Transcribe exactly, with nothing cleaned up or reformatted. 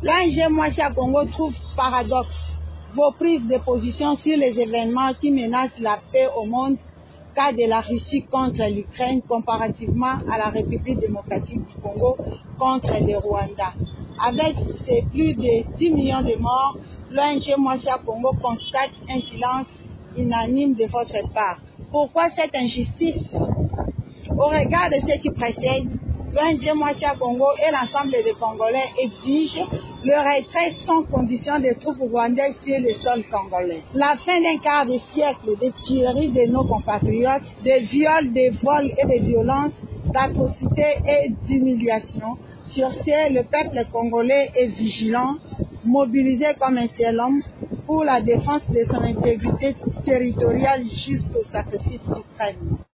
L'O N G Moatia Congo trouve paradoxe vos prises de position sur les événements qui menacent la paix au monde, cas de la Russie contre l'Ukraine comparativement à la République démocratique du Congo contre le Rwanda. Avec ses plus de dix millions de morts, l'O N G Moatia Congo constate un silence unanime de votre part. Pourquoi cette injustice? Au regard de ce qui précède, l'O N G Moatia Congo et l'ensemble des Congolais exigent le retrait sans condition des troupes rwandaises sur le sol congolais. La fin d'un quart de siècle de tueries de nos compatriotes, de viols, de vols et de violences, d'atrocités et d'humiliations. Sur ce, le peuple congolais est vigilant, mobilisé comme un seul homme pour la défense de son intégrité territoriale jusqu'au sacrifice suprême.